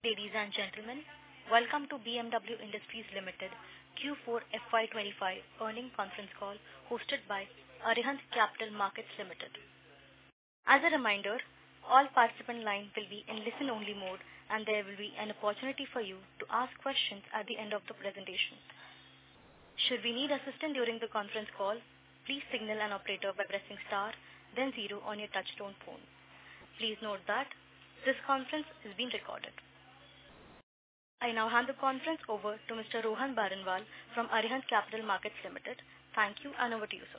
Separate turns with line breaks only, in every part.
Ladies and gentlemen, welcome to BMW Industries Limited Q4 FY25 earning conference call hosted by Arihant Capital Markets Limited. As a reminder, all participant lines will be in listen-only mode and there will be an opportunity for you to ask questions at the end of the presentation. Should we need assistance during the conference call, please signal an operator by pressing star, then 0 on your touchtone phone. Please note that this conference is being recorded. I now hand the conference over to Mr. Rohan Baranwal from Arihant Capital Markets Limited. Thank you and over to you,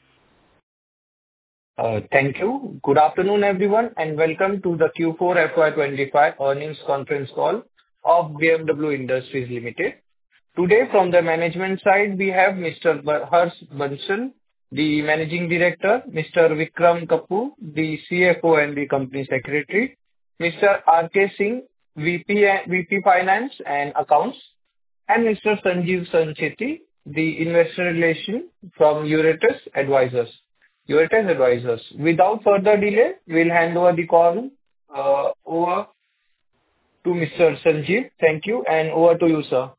sir.
Thank you. Good afternoon, everyone, and welcome to the Q4 FY25 earnings conference call of BMW Industries Limited. Today, from the management side, we have Mr. Harsh Bansal, the Managing Director, Mr. Vikram Kapoor, the CFO and the Company Secretary, Mr. R.K. Singh, VP Finance and Accounts, and Mr. Sanjeev Sancheti, the Investor Relations from Euretus Advisors. Without further delay, we'll hand over the call over to Mr. Sanjeev. Thank you, and over to you, sir.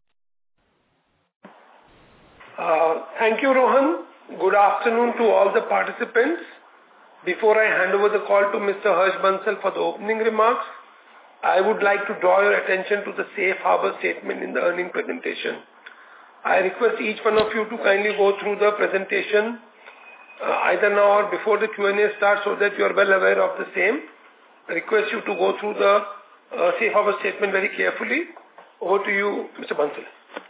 Thank you, Rohan. Good afternoon to all the participants. Before I hand over the call to Mr. Harsh Bansal for the opening remarks, I would like to draw your attention to the safe harbor statement in the earning presentation. I request each one of you to kindly go through the presentation either now or before the Q&A starts so that you are well aware of the same. I request you to go through the safe harbor statement very carefully. Over to you, Mr. Bansal.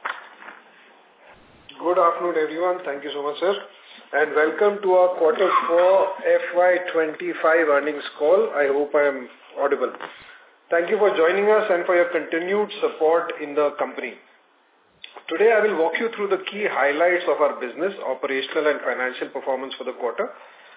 Good afternoon, everyone. Thank you so much, sir. And welcome to our Quarter 4 FY25 earnings call. I hope I am audible. Thank you for joining us and for your continued support in the company. Today, I will walk you through the key highlights of our business, operational and financial performance for the quarter.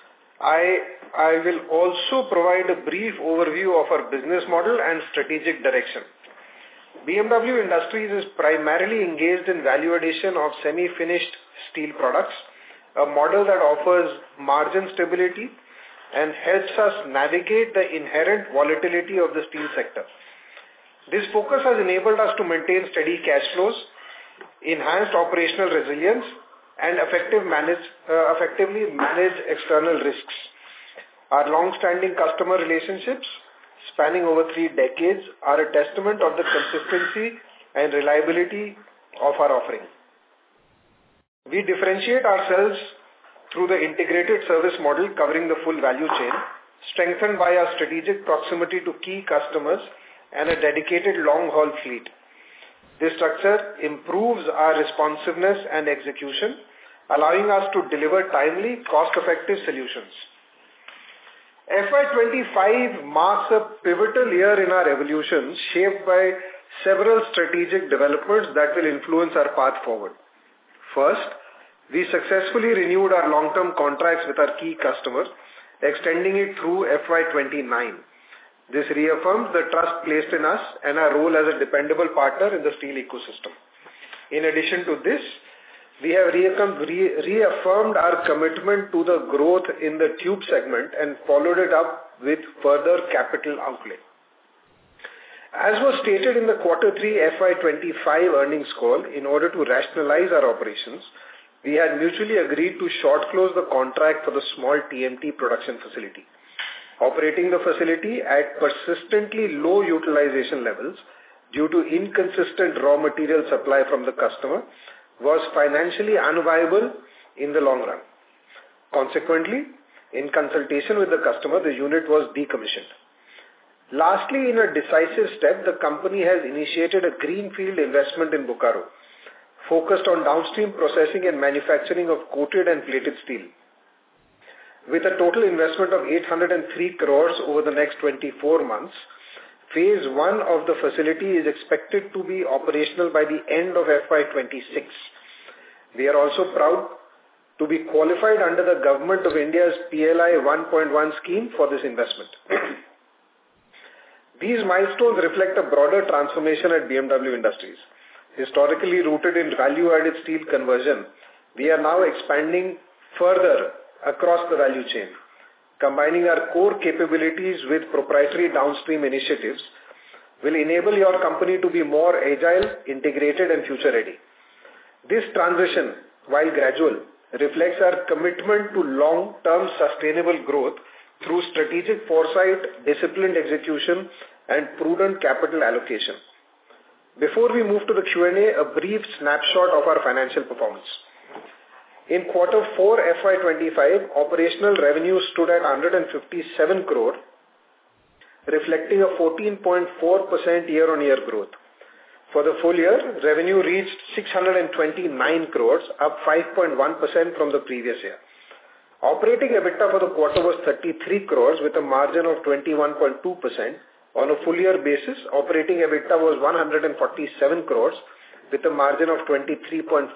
I will also provide a brief overview of our business model and strategic direction. BMW Industries is primarily engaged in value addition of semi-finished steel products, a model that offers margin stability and helps us navigate the inherent volatility of the steel sector. This focus has enabled us to maintain steady cash flows, enhanced operational resilience, and effectively manage external risks. Our long-standing customer relationships, spanning over 3 decades, are a testament of the consistency and reliability of our offering. We differentiate ourselves through the integrated service model covering the full value chain, strengthened by our strategic proximity to key customers and a dedicated long-haul fleet. This structure improves our responsiveness and execution, allowing us to deliver timely, cost-effective solutions. FY25 marks a pivotal year in our evolution, shaped by several strategic developments that will influence our path forward. First, we successfully renewed our long-term contracts with our key customers, extending it through FY29. This reaffirms the trust placed in us and our role as a dependable partner in the steel ecosystem. In addition to this, we have reaffirmed our commitment to the growth in the tube segment and followed it up with further capital outlay. As was stated in the Quarter 3 FY25 earnings call, in order to rationalize our operations, we had mutually agreed to short close the contract for the small TMT production facility. Operating the facility at persistently low utilization levels due to inconsistent raw material supply from the customer was financially unviable in the long run. Consequently, in consultation with the customer, the unit was decommissioned. Lastly, in a decisive step, the company has initiated a greenfield investment in Bokaro, focused on downstream processing and manufacturing of coated and plated steel. With a total investment of 803 crores over the next 24 months, Phase 1 of the facility is expected to be operational by the end of FY26. We are also proud to be qualified under the Government of India's PLI 1.1 scheme for this investment. These milestones reflect a broader transformation at BMW Industries. Historically rooted in value-added steel conversion, we are now expanding further across the value chain. Combining our core capabilities with proprietary downstream initiatives, will enable your company to be more agile, integrated, and future-ready. This transition, while gradual, reflects our commitment to long-term sustainable growth through strategic foresight, disciplined execution, and prudent capital allocation. Before we move to the Q&A, a brief snapshot of our financial performance. In quarter 4 FY25, operational revenue stood at 157 crore, reflecting a 14.4% year-on-year growth. For the full year, revenue reached 629 crores, up 5.1% from the previous year. Operating EBITDA for the quarter was 33 crores with a margin of 21.2%. On a full year basis, operating EBITDA was 147 crores with a margin of 23.4%.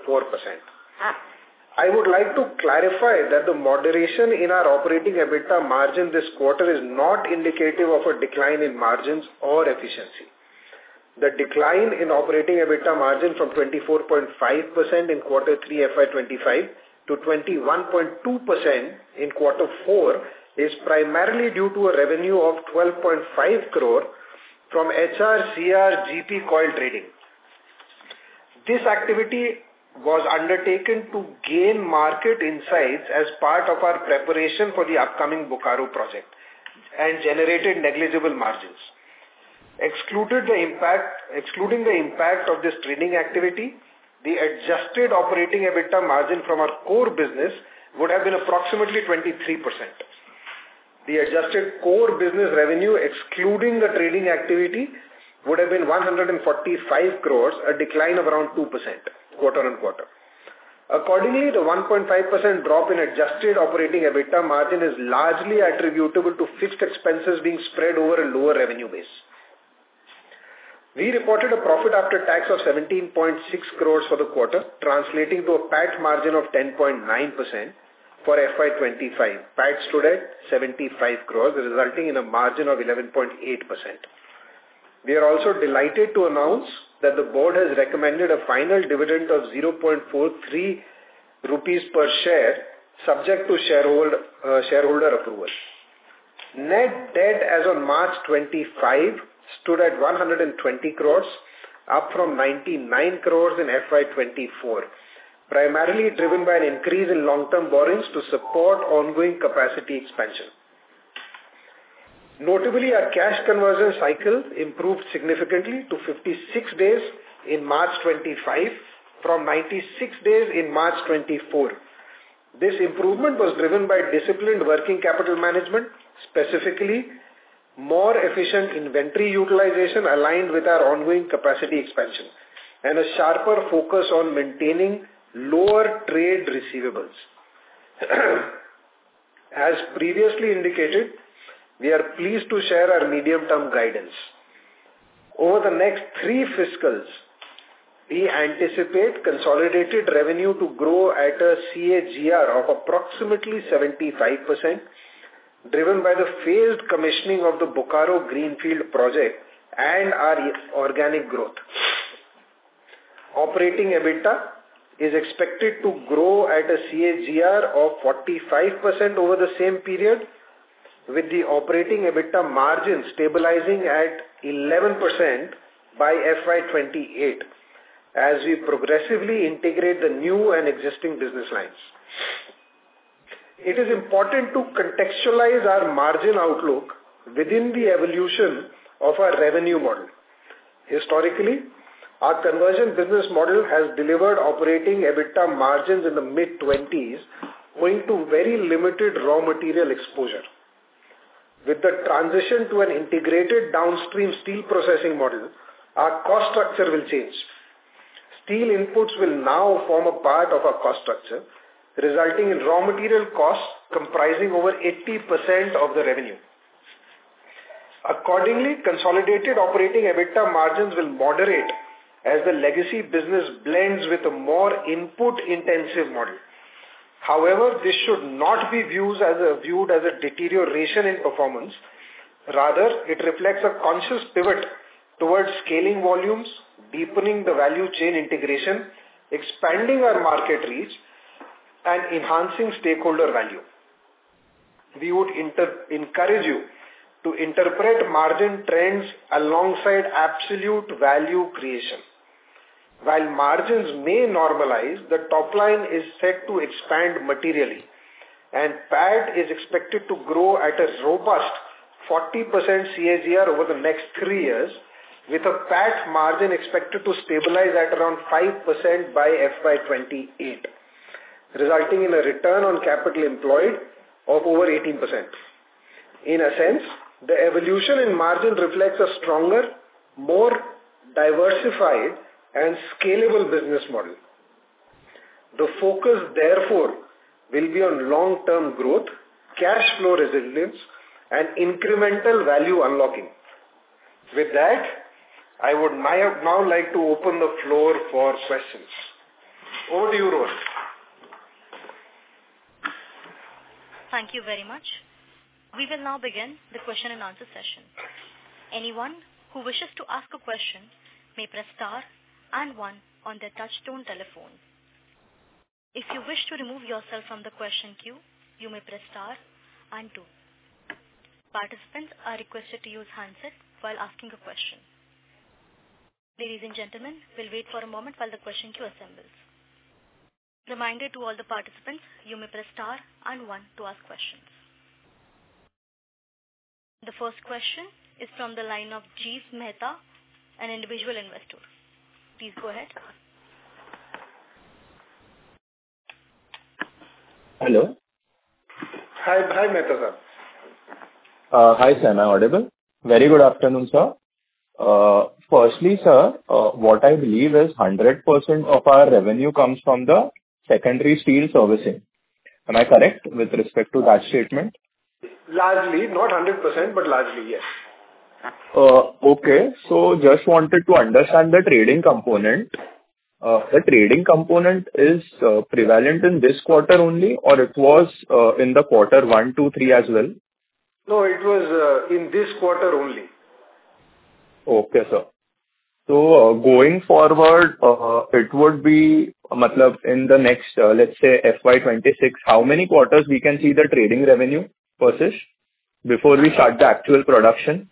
I would like to clarify that the moderation in our operating EBITDA margin this quarter is not indicative of a decline in margins or efficiency. The decline in operating EBITDA margin from 24.5% in quarter 3 FY25 to 21.2% in quarter 4 is primarily due to a revenue of 12.5 crore from HRCR GP coil trading. This activity was undertaken to gain market insights as part of our preparation for the upcoming Bokaro project and generated negligible margins. Excluding the impact of this trading activity, the adjusted operating EBITDA margin from our core business would have been approximately 23%. The adjusted core business revenue, excluding the trading activity, would have been 145 crores, a decline of around 2% quarter on quarter. Accordingly, the 1.5% drop in adjusted operating EBITDA margin is largely attributable to fixed expenses being spread over a lower revenue base. We reported a profit after tax of 17.6 crores for the quarter, translating to a PAT margin of 10.9% for FY25. PAT stood at 75 crores, resulting in a margin of 11.8%. We are also delighted to announce that the board has recommended a final dividend of 0.43 rupees per share, subject to shareholder approval. Net debt as on March 25 stood at 120 crores, up from 99 crores in FY24, primarily driven by an increase in long-term borrowings to support ongoing capacity expansion. Notably, our cash conversion cycle improved significantly to 56 days in March 25 from 96 days in March 24. This improvement was driven by disciplined working capital management, specifically more efficient inventory utilization aligned with our ongoing capacity expansion, and a sharper focus on maintaining lower trade receivables. As previously indicated, we are pleased to share our medium-term guidance. Over the next 3 fiscals, we anticipate consolidated revenue to grow at a CAGR of approximately 75%, driven by the phased commissioning of the Bokaro Greenfield project and our organic growth. Operating EBITDA is expected to grow at a CAGR of 45% over the same period, with the operating EBITDA margin stabilizing at 11% by FY28 as we progressively integrate the new and existing business lines. It is important to contextualize our margin outlook within the evolution of our revenue model. Historically, our conversion business model has delivered operating EBITDA margins in the mid-20s, owing to very limited raw material exposure. With the transition to an integrated downstream steel processing model, our cost structure will change. Steel inputs will now form a part of our cost structure, resulting in raw material costs comprising over 80% of the revenue. Accordingly, consolidated operating EBITDA margins will moderate as the legacy business blends with a more input-intensive model. However, this should not be viewed as a deterioration in performance. Rather, it reflects a conscious pivot towards scaling volumes, deepening the value chain integration, expanding our market reach, and enhancing stakeholder value. We would encourage you to interpret margin trends alongside absolute value creation. While margins may normalize, the top line is set to expand materially, and PAT is expected to grow at a robust 40% CAGR over the next 3 years, with a PAT margin expected to stabilize at around 5% by FY28, resulting in a return on capital employed of over 18%. In a sense, the evolution in margin reflects a stronger, more diversified and scalable business model. The focus, therefore, will be on long-term growth, cash flow resilience, and incremental value unlocking. With that, I would now like to open the floor for questions. Over to you, Rohan.
Thank you very much. We will now begin the question and answer session. Anyone who wishes to ask a question may press star and 1 on their touchtone telephone. If you wish to remove yourself from the question queue, you may press star and 2. Participants are requested to use handset while asking a question. Ladies and gentlemen, we'll wait for a moment while the question queue assembles. Reminder to all the participants, you may press star and 1 to ask questions. The first question is from the line of Jeev Mehta, an individual investor. Please go ahead.
Hello.
Hi, Mehta sir.
Hi, sir. Am I audible? Very good afternoon, sir. Firstly, sir, what I believe is 100% of our revenue comes from the secondary steel servicing. Am I correct with respect to that statement?
Largely, not 100%, but largely, yes.
Okay. So just wanted to understand the trading component. The trading component is prevalent in this quarter only, or it was in the quarter 1, 2, 3 as well?
No, it was in this quarter only.
Okay, sir. So going forward, it would be, in the next, let's say FY26, how many quarters we can see the trading revenue persist before we start the actual production?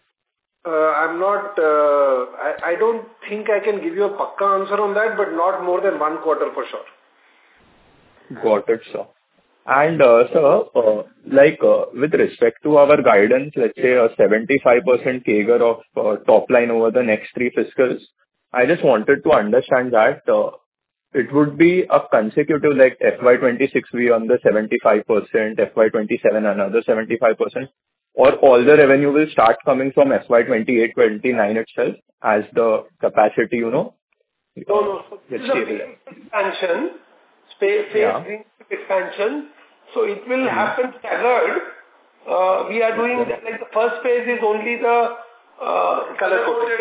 I don't think I can give you a pakka answer on that, but not more than 1 quarter for sure.
Got it, sir. And sir, with respect to our guidance, let's say a 75% CAGR of top line over the next 3 fiscals, I just wanted to understand that it would be a consecutive, like FY26 we on the 75%, FY27 another 75%, or all the revenue will start coming from FY28, 29 itself as the capacity,
No.
Let's
This is a expansion, phase expansion. So it will happen staggered. We are doing, like the first phase is only the color-coated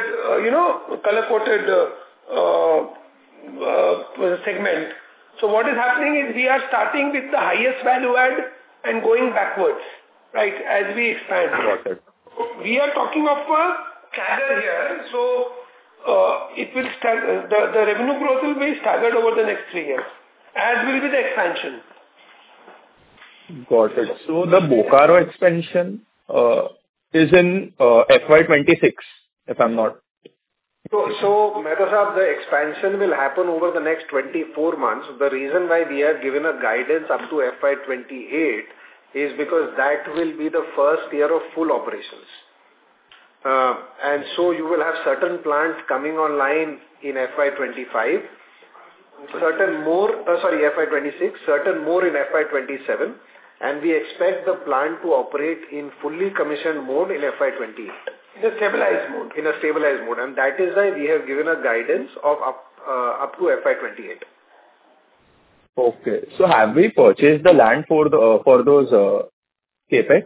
segment. So what is happening is we are starting with the highest value add and going backwards, right, as we expand.
Got it.
We are talking of a CAGR here, so it will the revenue growth will be staggered over the next 3 years, as will be the expansion.
Got it. So the Bokaro expansion is in FY26, if I'm not.
So Mehta Saab, the expansion will happen over the next 24 months. The reason why we have given a guidance up to FY28 is because that will be the first year of full operations. And so you will have certain plants coming online in FY25, FY26, certain more in FY27, and we expect the plant to operate in fully commissioned mode in FY28.
In a stabilized mode.
In a stabilized mode, and that is why we have given a guidance of up to FY28.
Okay. So have we purchased the land for those capex?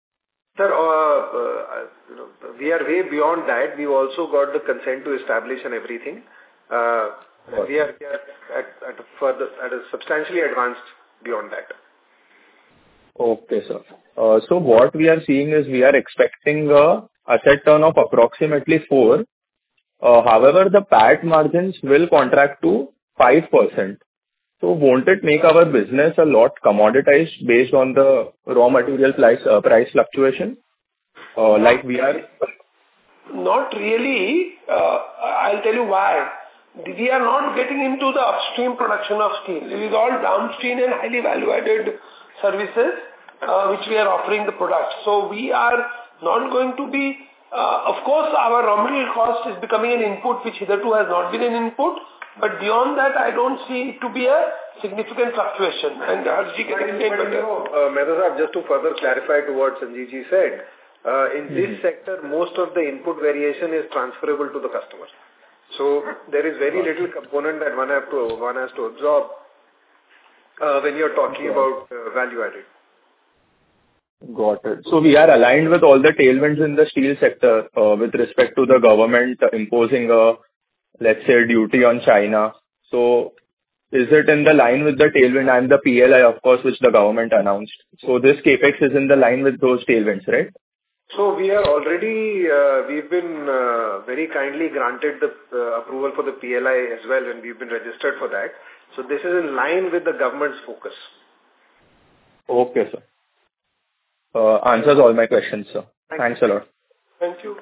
Sir, we are way beyond that. We've also got the consent to establish and everything. We are at a substantially advanced beyond that.
Okay, sir. So what we are seeing is we are expecting a asset turn of approximately 4. However, the PAT margins will contract to 5%. So won't it make our business a lot commoditized based on the raw material price fluctuation? Like we are...
Not really. I'll tell you why. We are not getting into the upstream production of steel. It is all downstream and highly value-added services which we are offering the product. So we are not going to be... of course, our raw material cost is becoming an input which hitherto has not been an input. But beyond that, I don't see it to be a significant fluctuation. And Harshji can explain better.
Mehta, just to further clarify to what Sanjeev ji said, in this sector, most of the input variation is transferable to the customer. So there is very little component that one has to absorb when you're talking about value added.
Got it. So we are aligned with all the tailwinds in the steel sector with respect to the government imposing a, let's say, duty on China. So is it in the line with the tailwind and the PLI, of course, which the government announced? So this capex is in the line with those tailwinds, right?
So we are already, we've been very kindly granted the approval for the PLI as well, and we've been registered for that. So this is in line with the government's focus.
Okay, sir. Answers all my questions, sir. Thanks a lot.
Thank you.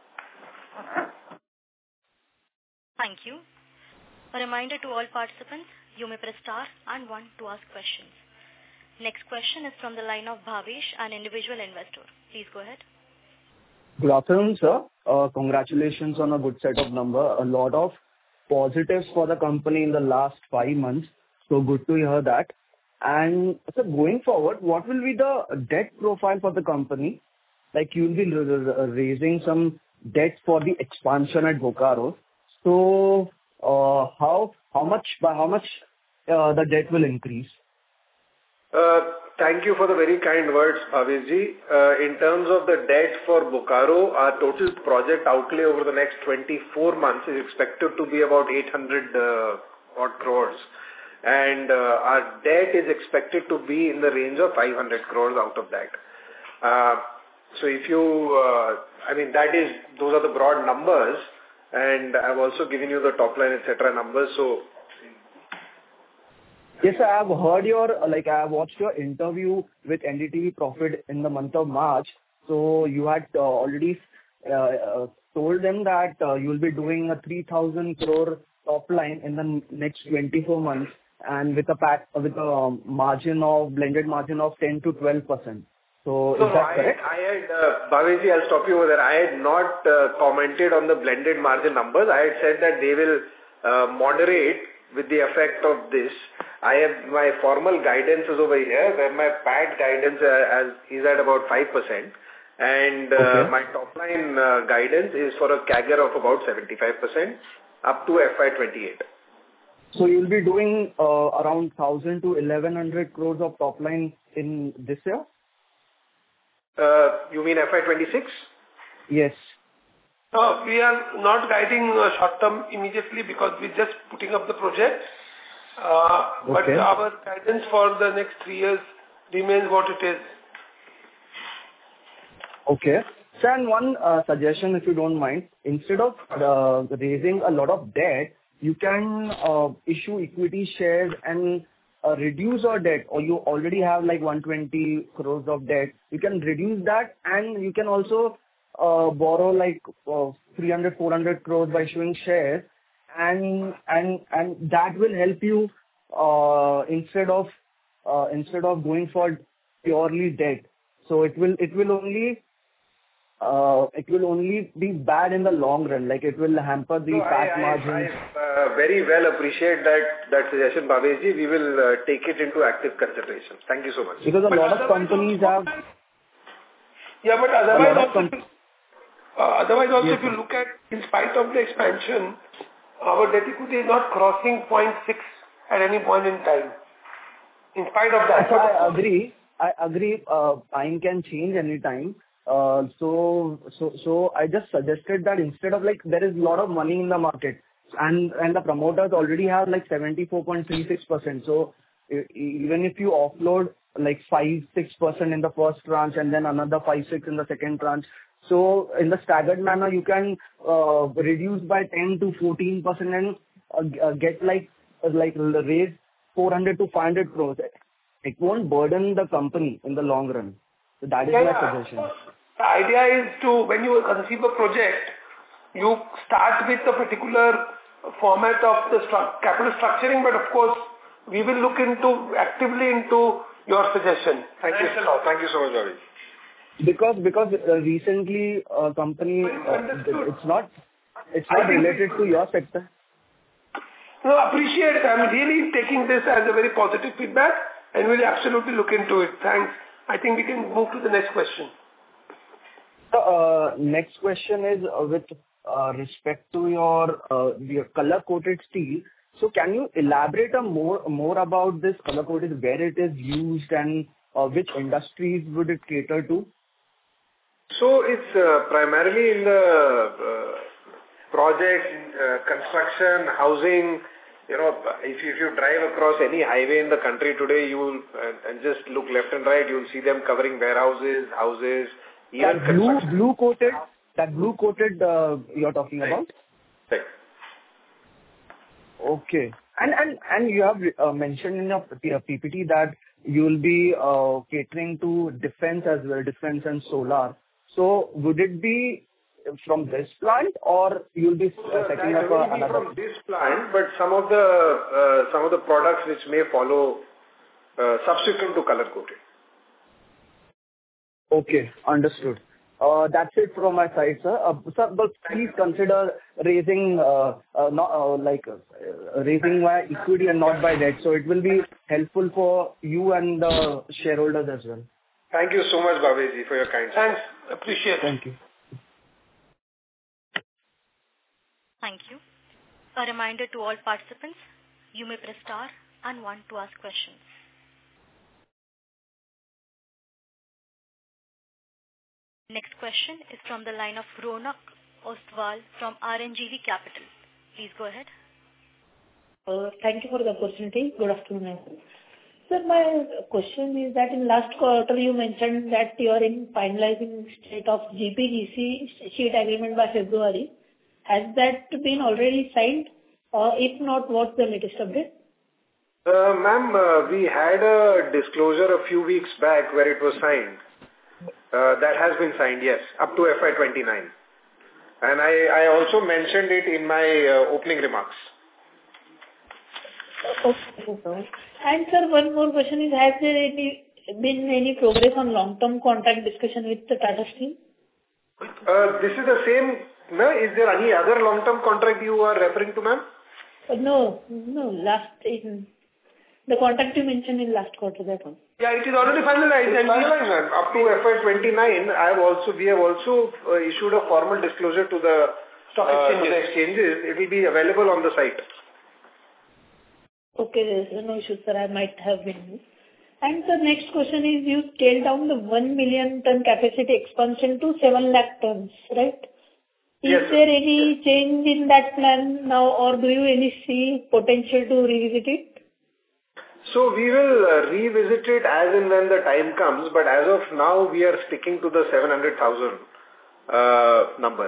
Thank you. A reminder to all participants, you may press star and 1 to ask questions. Next question is from the line of Bhavesh, an individual investor. Please go ahead.
Good afternoon, sir. Congratulations on a good set of numbers. A lot of positives for the company in the last 5 months. So good to hear that. And so going forward, what will be the debt profile for the company? Like you will be raising some debt for the expansion at Bokaro. So how much the debt will increase?
Thank you for the very kind words, Bhaveshji. In terms of the debt for Bokaro, our total project outlay over the next 24 months is expected to be about 800 odd crores. And our debt is expected to be in the range of 500 crores out of that. So if you, those are the broad numbers. And I've also given you the top line, etc. numbers. So
yes, I have heard I have watched your interview with NDTV Profit in the month of March. So you had already told them that you will be doing a 3,000 crore top line in the next 24 months and with a blended margin of 10 to 12%. So is that correct?
Bhaveshji, I'll stop you over there. I had not commented on the blended margin numbers. I had said that they will moderate with the effect of this. I have my formal guidance is over here, where my PAT guidance is at about 5%, and my top line guidance is for a CAGR of about 75% up to FY28.
So you'll be doing around 1,000 to 1,100 crores of top line in this year?
You mean FY26?
Yes.
We are not guiding short term immediately because we're just putting up the project. But our guidance for the next 3 years remains what it is.
Okay. Sir, and one suggestion, if you don't mind, instead of raising a lot of debt, you can issue equity shares and reduce your debt, or you already have like 120 crores of debt. You can reduce that, and you can also borrow like 300, 400 crores by issuing shares, and that will help you instead of going for purely debt. So it will only be bad in the long run. Like it will hamper the PAT margins.
I very well appreciate that suggestion, Bhaveshji. We will take it into active consideration. Thank you so much.
Because a lot of companies have.
Yeah, but otherwise also if you look at, in spite of the expansion, our debt equity is not crossing 0.6 at any point in time. In spite of that.
So I agree. Time can change any time. So I just suggested that instead of like there is a lot of money in the market and the promoters already have like 74.36%. So even if you offload like 5-6% in the first tranche and then another 5-6 in the second tranche, so in the staggered manner you can reduce by 10 to 14% and get like raise 400 to 500 crores. It won't burden the company in the long run. So that is my suggestion.
The idea is to, when you conceive a project, you start with a particular format of the capital structuring, but of course, we will look actively into your suggestion.
Thank you a lot. Thank you so much, Bhavesh.
Because recently company it's not related to your sector.
No, appreciate. I'm really taking this as a very positive feedback and we'll absolutely look into it. Thanks. I think we can move to the next question.
Next question is with respect to your color coated steel. So can you elaborate more about this color coated, where it is used and which industries would it cater to?
So it's primarily in the projects, construction, housing. You know, if you drive across any highway in the country today, you will and just look left and right, you will see them covering warehouses, houses, even
that blue coated you're talking about?
Right.
Okay. And you have mentioned in your PPT that you will be catering to defense as well, defense and solar. So would it be from this plant or you'll be setting up another?
From this plant, but some of the products which may follow subsequent to color coated.
Okay, understood. That's it from my side, sir. Sir, but please consider raising raising by equity and not by debt. So it will be helpful for you and the shareholders as well.
Thank you so much, Bhavesh, for your kind.
Thanks. Appreciate it.
Thank you.
Thank you. A reminder to all participants, you may press star and 1 to ask questions. Next question is from the line of Ronak Ostwal from RNGV Capital. Please go ahead.
Thank you for the opportunity. Good afternoon. Sir, my question is that in last quarter you mentioned that you are in finalizing state of GPGC sheet agreement by February. Has that been already signed? Or if not, what's the latest update?
Ma'am, we had a disclosure a few weeks back where it was signed. That has been signed, yes, up to FY29. And I also mentioned it in my opening remarks.
Okay. And sir, one more question is, has there been any progress on long-term contract discussion with the Tata Steel?
This is the same. No, is there any other long-term contract you are referring to, ma'am?
No. The contract you mentioned in last quarter, that one.
Yeah, it is already finalized.
It's finalized, ma'am. Up to FY29, we have also issued a formal disclosure to the
stock
exchanges. It will be available on the site.
Okay, no issues, sir. I might have been. And the next question is, you scaled down the 1 million ton capacity expansion to 7 lakh tons, right?
Yes,
is there any change in that plan now, or do you see potential to revisit it?
So we will revisit it as and when the time comes, but as of now, we are sticking to the 700,000 number.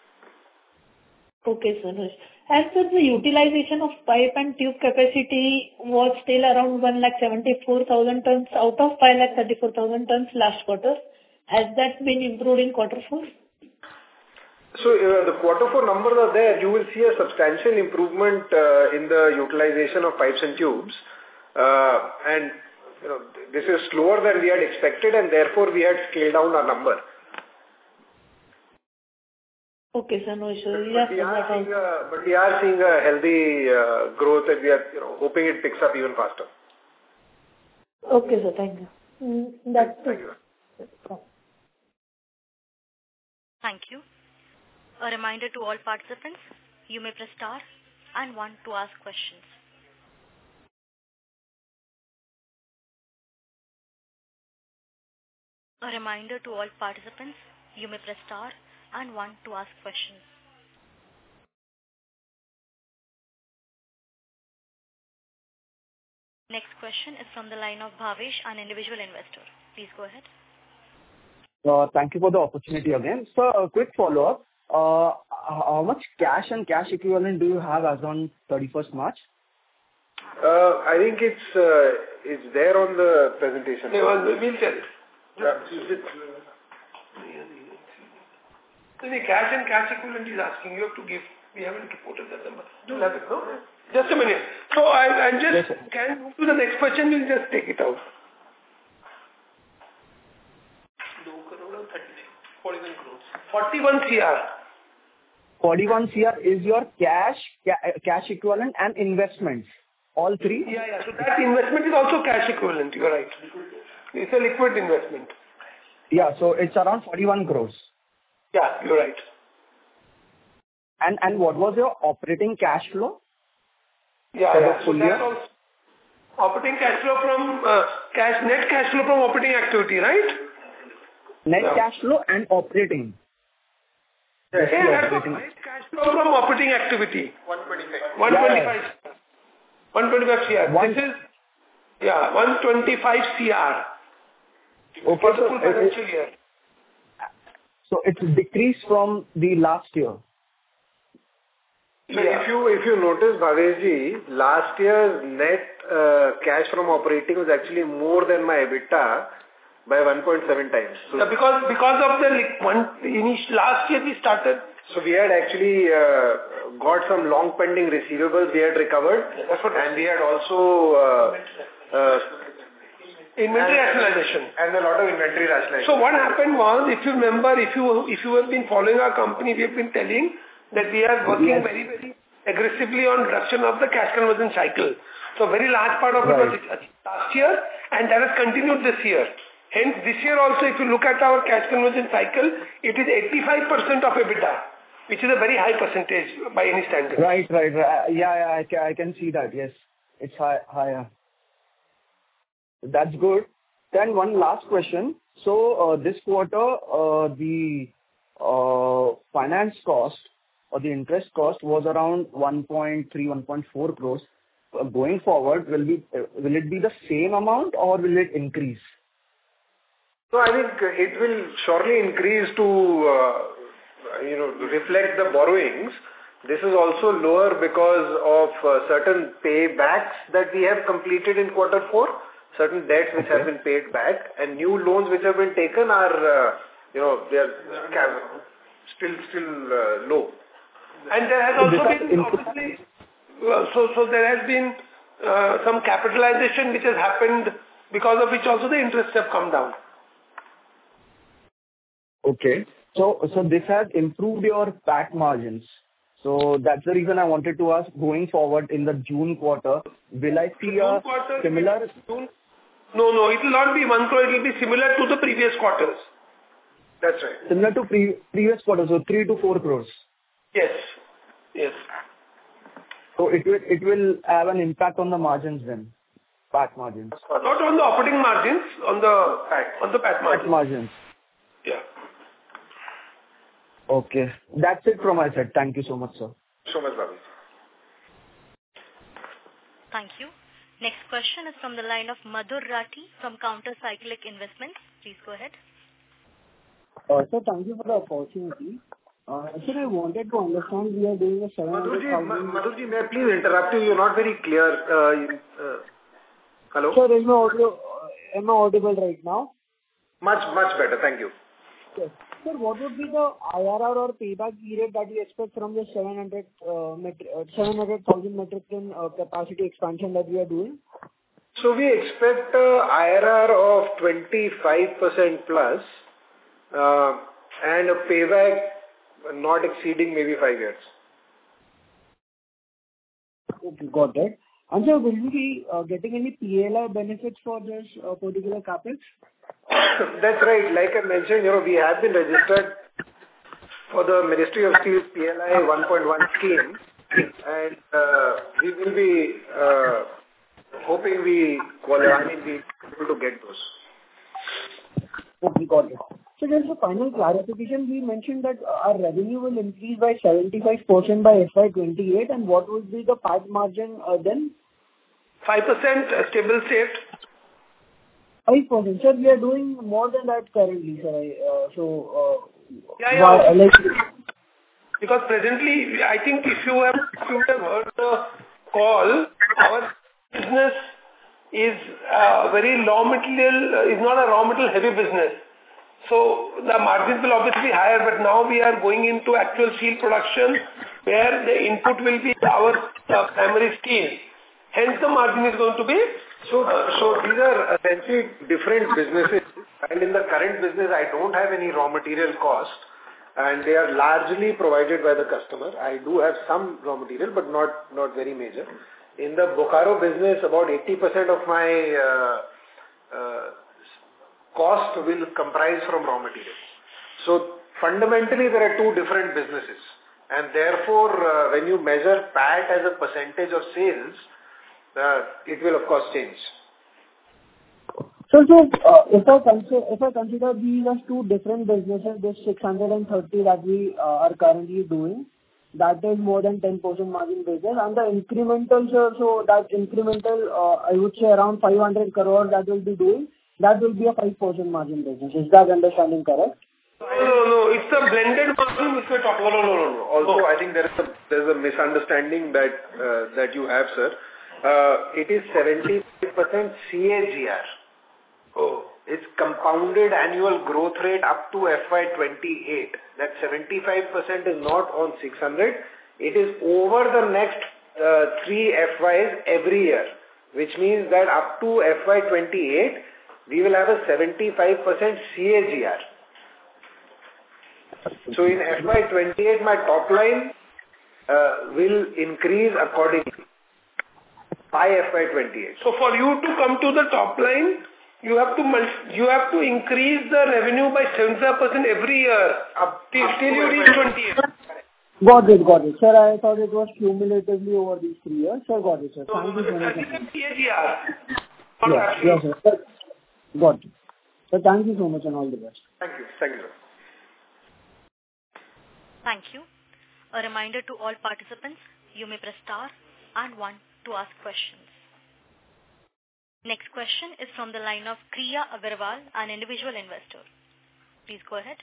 Okay, sir. As for the utilization of pipe and tube capacity was still around 1,74,000 tons out of 5,34,000 tons last quarter. Has that been improved in quarter 4?
So the quarter 4 numbers are there. You will see a substantial improvement in the utilization of pipes and tubes. And this is slower than we had expected, and therefore we had scaled down our number.
Okay, sir, no issue.
But we are seeing a healthy growth, and we are hoping it picks up even faster.
Okay, sir, thank you. That's
Thank you.
Thank you. A reminder to all participants, you may press star and 1 to ask questions. A reminder to all participants, you may press star and 1 to ask questions. Next question is from the line of Bhavesh, an individual investor. Please go ahead.
Thank you for the opportunity again. So a quick follow-up. How much cash and cash equivalent do you have as on 31st March?
I think it's there on the presentation.
We'll tell. The cash and cash equivalent is asking. You have to give. We haven't reported that number. You'll have it, no? Just a minute. So I just can move to the next question. We'll just take it out. 41 crores. 41 CR.
41 CR is your cash equivalent and investments. All three?
Yeah. So that investment is also cash equivalent. You're right. It's a liquid investment.
Yeah. So it's around 41 crores.
Yeah, you're right.
And what was your operating cash flow?
Yeah.
So
that's also operating cash flow from net cash flow from operating activity, right?
Net cash flow and operating.
That's net cash flow from operating activity. 125 CR. This is 125 CR.
Okay,
for the full financial year.
So it's decreased from the last year.
So if you notice, Bhaveshji, last year's net cash from operating was actually more than my EBITDA by 1.7 times. So
because of the last year we started.
So we had actually got some long pending receivables we had recovered, and we had also
inventory rationalization
and a lot of inventory rationalization.
So what happened was, if you remember, if you have been following our company, we have been telling that we are working very, very aggressively on reduction of the cash conversion cycle. So a very large part of it was last year, and that has continued this year. Hence, this year also, if you look at our cash conversion cycle, it is 85% of EBITDA, which is a very high percentage by any standard.
Right. Yeah, I can see that. Yes, it's higher. That's good. Then one last question. So this quarter, the finance cost or the interest cost was around 1.3, 1.4 crores. Going forward, will it be the same amount or will it increase?
So I think it will surely increase to reflect the borrowings. This is also lower because of certain paybacks that we have completed in quarter 4, certain debts which have been paid back, and new loans which have been taken are, they are still low.
And there has also been, obviously, so there has been some capitalization which has happened, because of which also the interests have come down.
Okay. So this has improved your PAT margins. So that's the reason I wanted to ask, going forward in the June quarter, will I see a similar...
No, it will not be 1 crore, it will be similar to the previous quarters.
That's right.
Similar to previous quarters, so 3 to 4 crores.
Yes.
So it will have an impact on the margins then, PAT margins.
Not on the operating margins, on the PAT margins.
PAT margins.
Yeah.
Okay. That's it from my side. Thank you so much, sir.
So much, Bhavi.
Thank you. Next question is from the line of Madhur Rathi from Counter Cyclic Investments. Please go ahead.
Sir, thank you for the opportunity. Sir, I wanted to understand, we are doing a 700,000...
Madhurji, may I please interrupt you? You're not very clear. Hello?
Sir, am I audible right now?
Much better. Thank you.
Yes. Sir, what would be the IRR or payback period that you expect from the 700,000 metric ton capacity expansion that we are doing?
So we expect IRR of 25% plus and a payback not exceeding maybe 5 years.
Okay, got that. And sir, will we be getting any PLI benefits for this particular capex?
That's right. Like I mentioned, we have been registered for the Ministry of Steel's PLI 1.1 scheme, and we will be hoping we qualify, be able to get those.
Okay, got it. So just a final clarification, we mentioned that our revenue will increase by 75% by FY28, and what would be the PAT margin then?
5% stable state.
5%. Sir, we are doing more than that currently, sir.
Because presently, I think if you have heard the call, our business is very raw material, is not a raw material heavy business. So the margins will obviously be higher, but now we are going into actual steel production where the input will be our primary steel. Hence the margin is going to be...
So these are essentially different businesses, and in the current business I don't have any raw material cost, and they are largely provided by the customer. I do have some raw material, but not very major. In the Bokaro business, about 80% of my cost will comprise from raw materials. So fundamentally there are two different businesses, and therefore when you measure PAT as a percentage of sales, it will of course change.
So if I consider these as two different businesses, this 630 that we are currently doing, that is more than 10% margin business, and the incremental, so that incremental, I would say around 500 crore that will be doing, that will be a 5% margin business. Is that understanding correct?
No, it's a blended margin which we're talking about.
No. Also, I think there's a misunderstanding that you have, sir. It is 70% CAGR.
Oh.
It's compounded annual growth rate up to FY28. That 75% is not on 600. It is over the next 3 FYs every year, which means that up to FY28, we will have a 75% CAGR. So in FY28, my top line will increase accordingly by FY28.
So for you to come to the top line, you have to increase the revenue by 75% every year till you reach 28.
Got it. Sir, I thought it was cumulatively over these 3 years. Sir, got it, sir. Thank you so much. Yes, sir. Got it. So thank you so much and all the best.
Thank you, sir.
Thank you. A reminder to all participants, you may press star and 1 to ask questions. Next question is from the line of Kriya Agarwal, an individual investor. Please go ahead.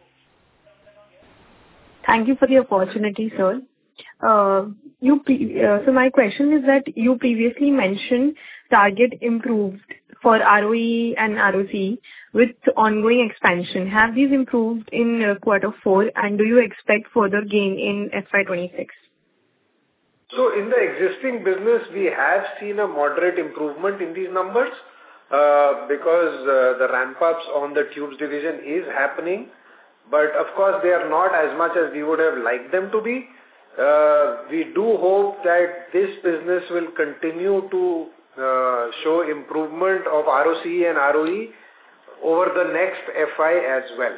Thank you for the opportunity, sir. So my question is that you previously mentioned target improved for ROE and ROC with ongoing expansion. Have these improved in Q4, and do you expect further gain in FY26?
So in the existing business, we have seen a moderate improvement in these numbers because the ramp-ups on the tubes division is happening. But of course, they are not as much as we would have liked them to be. We do hope that this business will continue to show improvement of ROC and ROE over the next FY as well.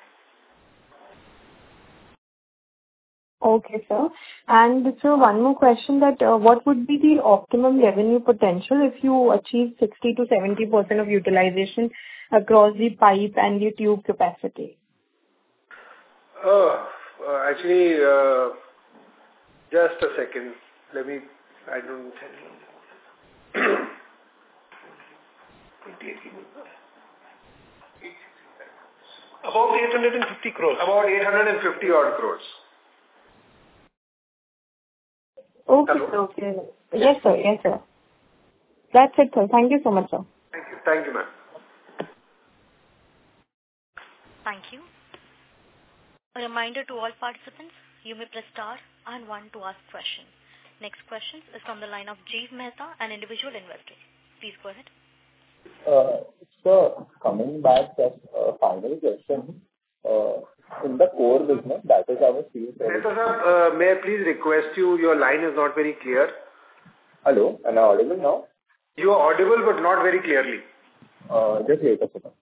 Okay, sir. And so one more question, that what would be the optimum revenue potential if you achieve 60 to 70% of utilization across the pipe and the tube capacity?
Actually, just a second. I don't tell you.
About 850 crores.
About 850 odd crores.
Okay, sir. Okay. Yes, sir. That's it, sir. Thank you so much, sir.
Thank you, ma'am.
Thank you. A reminder to all participants, you may press star and 1 to ask questions. Next question is from the line of Jeev Mehta, an individual investor. Please go ahead.
So, coming back, just a final question. In the core business, that is our steel service.
May I please request you, your line is not very clear.
Hello, am I audible now?
You are audible but not very clearly.
Just wait a second.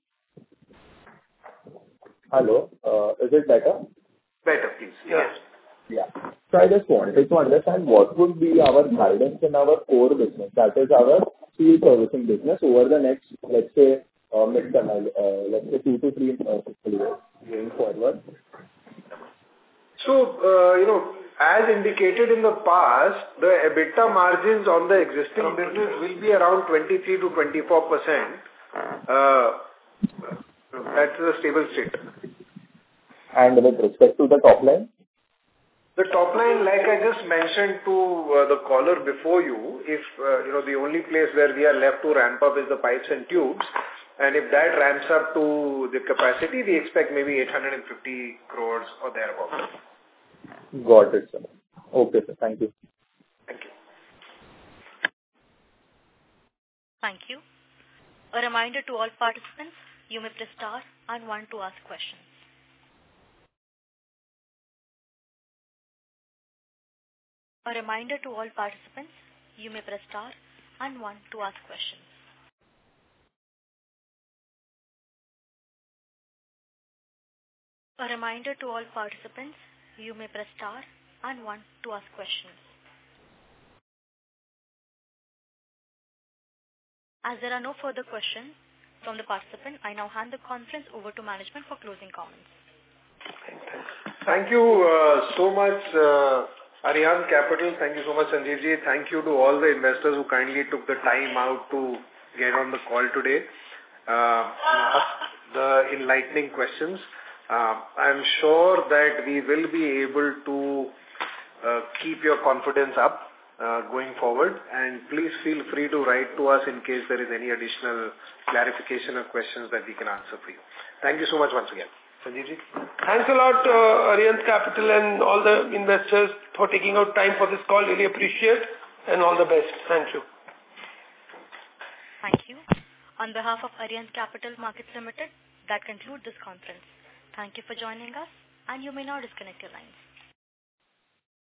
Hello, is it better?
Better, please. Yes.
Yeah. So I just wanted to understand what would be our guidance in our core business, that is our steel servicing business, over the next, let's say 2 to 3 fiscal years going forward.
So, as indicated in the past, the EBITDA margins on the existing business will be around 23 to 24%. That's the stable state.
And with respect to the top line?
The top line, like I just mentioned to the caller before you, if the only place where we are left to ramp up is the pipes and tubes, And if that ramps up to the capacity, we expect maybe 850 crores or thereabouts.
Got it, sir. Okay, sir. Thank you.
Thank you.
Thank you. A reminder to all participants, you may press star and 1 to ask questions. A reminder to all participants, you may press star and 1 to ask questions. A reminder to all participants, you may press star and 1 to ask questions. As there are no further questions from the participant, I now hand the conference over to management for closing comments.
Thank you so much, Arihant Capital. Thank you so much, Sanjeev ji. Thank you to all the investors who kindly took the time out to get on the call today. Ask the enlightening questions. I'm sure that we will be able to keep your confidence up going forward, and please feel free to write to us in case there is any additional clarification or questions that we can answer for you. Thank you so much once again. Sanjeev ji.
Thanks a lot, Arihant Capital and all the investors for taking out time for this call. Really appreciate, and all the best. Thank you.
Thank you. On behalf of Arihant Capital Markets Limited, that concludes this conference. Thank you for joining us, and you may now disconnect your lines.